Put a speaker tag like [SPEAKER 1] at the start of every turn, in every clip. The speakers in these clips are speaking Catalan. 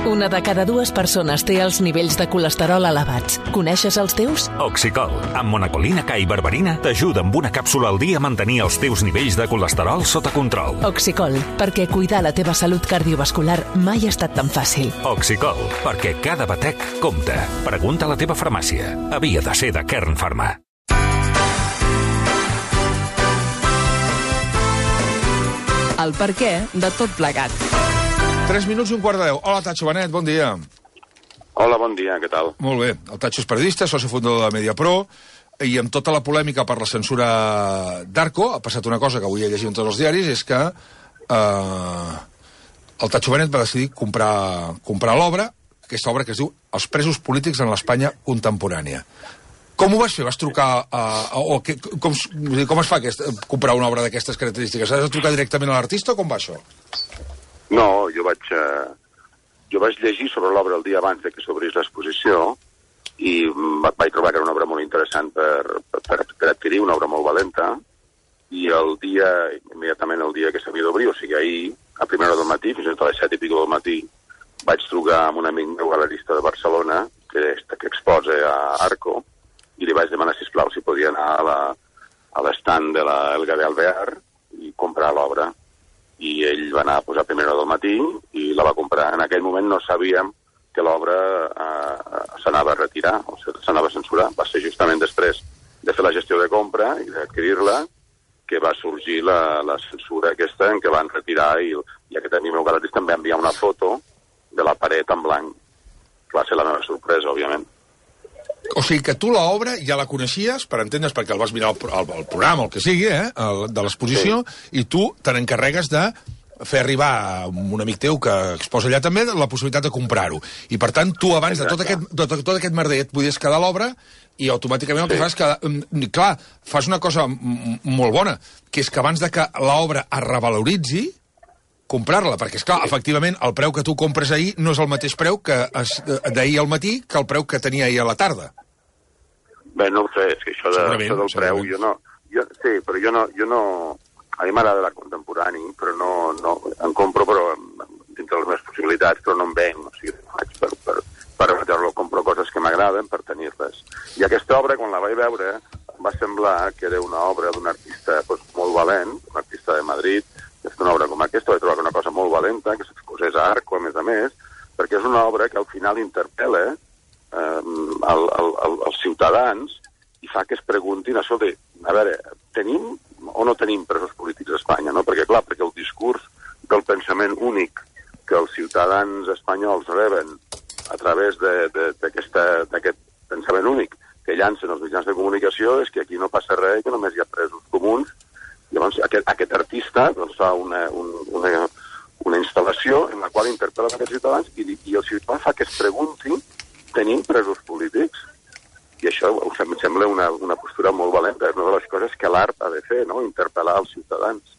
[SPEAKER 1] Una de cada dues persones té els nivells de colesterol elevats. Coneixes els teus?
[SPEAKER 2] Oxicol, amb monacolina K i berberina, t'ajuda amb una càpsula al dia a mantenir els teus nivells de colesterol sota control.
[SPEAKER 1] Oxicol, perquè cuidar la teva salut cardiovascular mai ha estat tan fàcil.
[SPEAKER 2] Oxicol, perquè cada batec compta. Pregunta a la teva farmàcia. Havia de ser de Kern Pharma.
[SPEAKER 1] El perquè de tot plegat.
[SPEAKER 3] 3 minuts i un quart de 10. Hola, Tacho Benet, bon dia.
[SPEAKER 4] Hola, bon dia, què tal?
[SPEAKER 3] Molt bé. El Tacho és periodista, soci fundador de Mediapro, i amb tota la polèmica per la censura d'Arco, ha passat una cosa que avui he llegit en tots els diaris, és que el Tacho Benet va decidir comprar l'obra, aquesta obra que es diu Els presos polítics en l'Espanya contemporània. Com ho vas fer? Vas trucar com es fa comprar una obra d'aquestes característiques? Has de trucar directament a l'artista o com va això?
[SPEAKER 4] No, jo vaig llegir sobre l'obra el dia abans que s'obrís l'exposició i vaig trobar que era una obra molt interessant per adquirir, una obra molt valenta, i immediatament el dia que s'havia d'obrir, o sigui ahir, a primera hora del matí, fins a les 7 i pico del matí, vaig trucar amb un amic meu galerista de Barcelona que exposa a Arco, i li vaig demanar, sisplau, si podia anar a l'estand de l'Elga de Alvear i comprar l'obra. I ell va anar a posar a primera hora del matí i la va comprar. En aquell moment no sabíem que l'obra s'anava a retirar, o s'anava a censurar. Va ser justament després de fer la gestió de compra i d'adquirir-la que va sorgir la censura aquesta en què van retirar, i aquest amic meu galerista em va enviar una foto de la paret en blanc. Va ser la meva sorpresa, òbviament.
[SPEAKER 3] O sigui que tu l'obra ja la coneixies, per entendre's, perquè el vas mirar al programa, el que sigui, de l'exposició, sí. I tu te n'encarregues de fer arribar a un amic teu que exposa allà també la possibilitat de comprar-ho. I per tant, tu abans de tot aquest merder et podies quedar a l'obra i automàticament el que fas és que, clar, fas una cosa molt bona, que és que abans de que l'obra es revaloritzi, comprar-la, perquè, esclar, efectivament, el preu que tu compres ahir no és el mateix preu que d'ahir al matí que el preu que tenia ahir a la tarda.
[SPEAKER 4] Bé, no ho sé, és que això del preu, sí, però jo no... A mi m'agrada l'art contemporani, però no en compro, però dintre les meves possibilitats, però no en venc, o sigui, faig per remetre-lo, compro coses que m'agraden per tenir-les. I aquesta obra, quan la vaig veure, em va semblar que era una obra d'un artista molt valent, un artista de Madrid, que és una obra com aquesta, vaig trobar una cosa molt valenta, que s'exposés a Arco, a més, perquè és una obra que al final interpel·la els ciutadans i fa que es preguntin això de, a veure, tenim o no tenim presos polítics a Espanya, no? Perquè, clar, perquè el discurs del pensament únic que els ciutadans espanyols reben a través d'aquest pensament únic que llancen els mitjans de comunicació és que aquí no passa res, que només hi ha presos comuns. Llavors, aquest artista fa una instal·lació en la qual interpel·la aquests ciutadans i el ciutadà fa que es pregunti, tenim presos polítics? I això em sembla una postura molt valenta. És una de les coses que l'art ha de fer, no? Interpel·lar els ciutadans.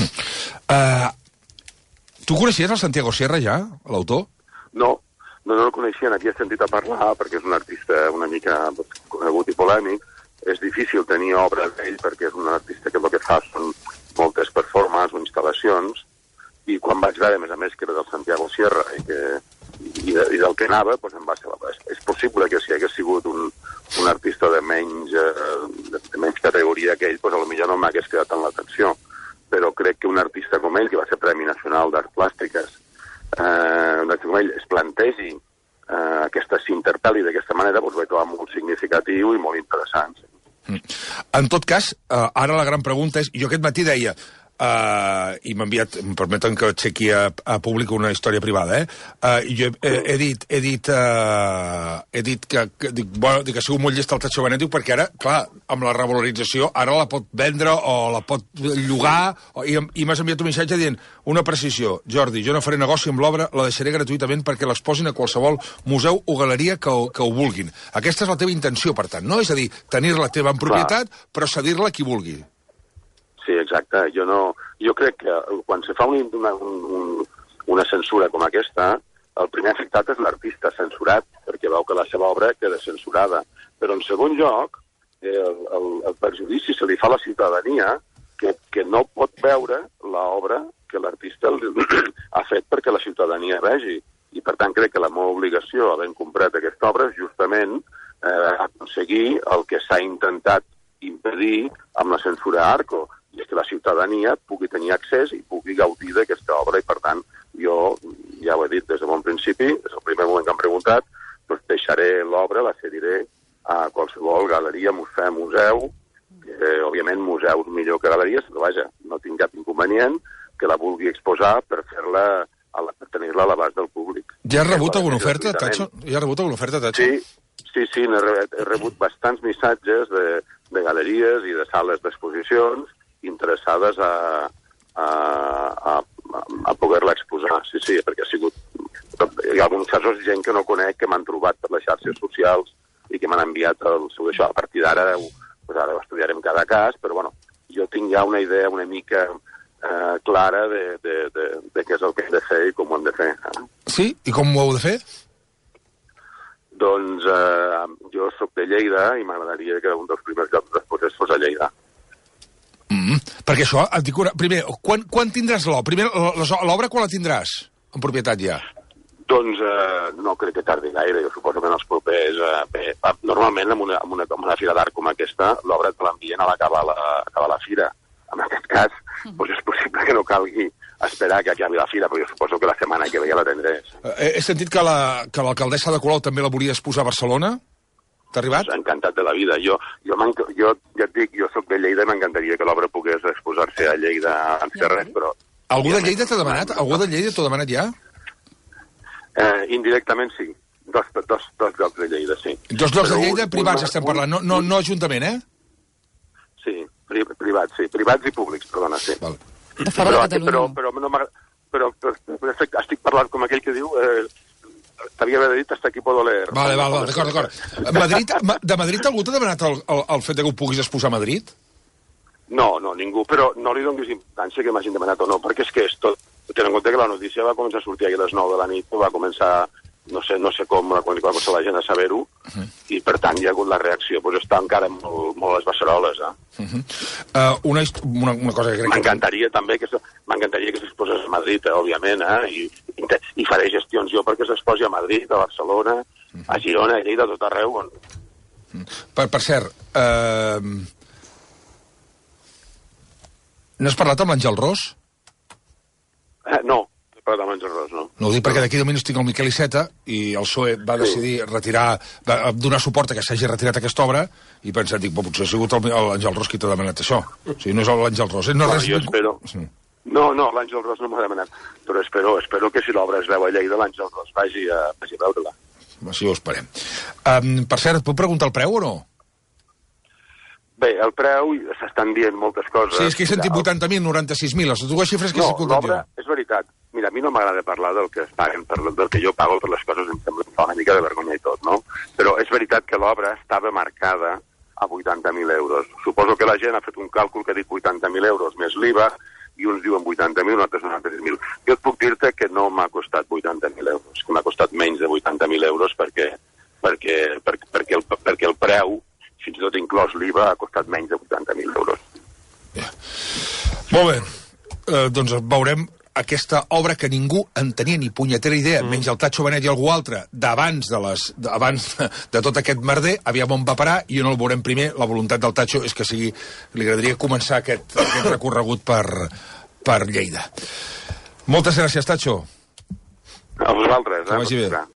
[SPEAKER 3] Tu coneixies el Santiago Sierra ja, l'autor?
[SPEAKER 4] No el coneixia, aquí he sentit a parlar, perquè és un artista una mica conegut i polèmic. És difícil tenir obra d'ell perquè és un artista que el que fa són moltes performances o instal·lacions, i quan vaig veure, a més que era del Santiago Sierra i del que anava, doncs em va ser és possible que si hagués sigut un artista de menys categoria que ell, doncs potser no m'hagués quedat en l'atenció, però crec que un artista com ell, que va ser Premi Nacional d'Arts Plàstiques, un artista com ell es plantegi s'interpel·li d'aquesta manera, doncs ho vaig trobar molt significatiu i molt interessant.
[SPEAKER 3] En tot cas, ara la gran pregunta és, jo aquest matí deia, i m'ha enviat, em permeten que aixequi a públic una història privada, jo he dit que ha sigut molt llest el Tacho Benet, perquè ara, clar, amb la revalorització, ara la pot vendre o la pot llogar, i m'has enviat un missatge dient, una precisió, Jordi, jo no faré negoci amb l'obra, la deixaré gratuïtament perquè l'exposin a qualsevol museu o galeria que ho vulguin. Aquesta és la teva intenció, per tant, no? És a dir, tenir-la teva en propietat, però cedir-la a qui vulgui.
[SPEAKER 4] Sí, exacte. Jo crec que quan se fa una censura com aquesta, el primer afectat és l'artista censurat, perquè veu que la seva obra queda censurada. Però, en segon lloc, el perjudici se li fa a la ciutadania que no pot veure l'obra que l'artista ha fet perquè la ciutadania vegi. I, per tant, crec que la meva obligació, havent comprat aquesta obra, és justament aconseguir el que s'ha intentat impedir amb la censura Arco, i és que la ciutadania pugui tenir accés i pugui gaudir d'aquesta obra, i, per tant, jo, ja ho he dit des de bon principi, des del primer moment que m'han preguntat, doncs deixaré l'obra, la cediré a qualsevol galeria, museu, òbviament museus millor que galeries, però vaja, no tinc cap inconvenient que la vulgui exposar per fer-la, per tenir-la a l'abast del públic.
[SPEAKER 3] Ja has rebut alguna oferta, Tacho? Sí,
[SPEAKER 4] he rebut bastants missatges de galeries i de sales d'exposicions interessades a poder-la exposar. Sí, perquè ha sigut... Hi ha alguns casos de gent que no conec, que m'han trobat per les xarxes socials i que m'han enviat el seu això. A partir d'ara, ara ho estudiarem cada cas, però bueno, jo tinc ja una idea una mica clara de què és el que hem de fer i com ho hem de fer.
[SPEAKER 3] Sí? I com ho heu de fer?
[SPEAKER 4] Doncs jo soc de Lleida i m'agradaria que un dels primers llocs d'exposés fos a Lleida.
[SPEAKER 3] Perquè això, et dic primer, quan tindràs l'obra? Quan la tindràs en propietat ja?
[SPEAKER 4] Doncs no crec que tardi gaire. Jo suposo que en els propers... normalment, amb una fira d'art com aquesta, l'obra te l'envien a l'acabar la fira. En aquest cas, doncs és possible que no calgui esperar que acabi la fira, però jo suposo que la setmana que ve ja la tindré.
[SPEAKER 3] He sentit que l'alcaldessa de Colau també la volia exposar a Barcelona. T'ha arribat?
[SPEAKER 4] Doncs encantat de la vida. Jo ja et dic, jo soc de Lleida i m'encantaria que l'obra pogués exposar-se a Lleida en fer res, però...
[SPEAKER 3] Algú de Lleida t'ha demanat? Algú de Lleida t'ho ha demanat ja?
[SPEAKER 4] Indirectament sí. Dos llocs de Lleida, sí.
[SPEAKER 3] Dos llocs de Lleida privats estem parlant, no ajuntament, eh?
[SPEAKER 4] Sí, privats, sí. Privats i públics, perdona, sí.
[SPEAKER 3] Val.
[SPEAKER 5] De fora de Catalunya.
[SPEAKER 4] Però estic parlant com aquell que diu... T'havia d'haver dit hasta aquí puedo leer.
[SPEAKER 3] Vale, d'acord. De Madrid algú t'ha demanat el fet que ho puguis exposar a Madrid?
[SPEAKER 4] No, ningú, però no li donis importància que m'hagin demanat o no, perquè és que és tot... Ten en compte que la notícia va començar a sortir ahir a les 9 de la nit, va començar, no sé com, quan va començar la gent a saber-ho, i per tant hi ha hagut la reacció, doncs està encara molt a les beceroles,
[SPEAKER 3] Una cosa que crec que...
[SPEAKER 4] M'encantaria també que s'exposés a Madrid, òbviament, i faré gestions jo perquè s'exposi a Madrid, a Barcelona, a Girona, a Lleida, a tot arreu.
[SPEAKER 3] Per cert, no has parlat amb l'Àngel Ros?
[SPEAKER 4] No, he parlat amb l'Àngel Ros, no.
[SPEAKER 3] No ho dic perquè d'aquí 10 minuts tinc el Miquel Iceta i el PSOE va decidir donar suport a que s'hagi retirat aquesta obra i pensat, potser ha sigut l'Àngel Ros qui t'ha demanat això. O sigui, no és l'Àngel Ros.
[SPEAKER 4] Jo espero... No, l'Àngel Ros no m'ha demanat, però espero que si l'obra es veu a Lleida, l'Àngel Ros vagi a veure-la.
[SPEAKER 3] Així ho esperem. Per cert, et puc preguntar el preu o no?
[SPEAKER 4] Bé, el preu, s'estan dient moltes coses.
[SPEAKER 3] Sí, és que he sentit 80.000, 96.000, les dues xifres que he sentit jo.
[SPEAKER 4] No, l'obra, és veritat. Mira, a mi no m'agrada parlar del que es paguen, del que jo pago per les coses, em sembla una mica de vergonya i tot, no? Però és veritat que l'obra estava marcada a 80.000 euros. Suposo que la gent ha fet un càlcul que ha dit 80.000 euros més l'IVA, i uns diuen 80.000, altres 96.000. Jo et puc dir-te que no m'ha costat 80.000 euros, que m'ha costat menys de 80.000 euros perquè el preu, fins i tot inclòs l'IVA, ha costat menys de 80.000 euros.
[SPEAKER 3] Molt bé. Doncs veurem aquesta obra que ningú en tenia ni punyetera idea, menys el Tacho Benet i algú altre, d'abans de tot aquest merder, aviam on va parar, i on el veurem primer. La voluntat del Tacho és que li agradaria començar aquest recorregut per Lleida. Moltes gràcies, Tacho.
[SPEAKER 4] A vosaltres.
[SPEAKER 3] Que vagi bé.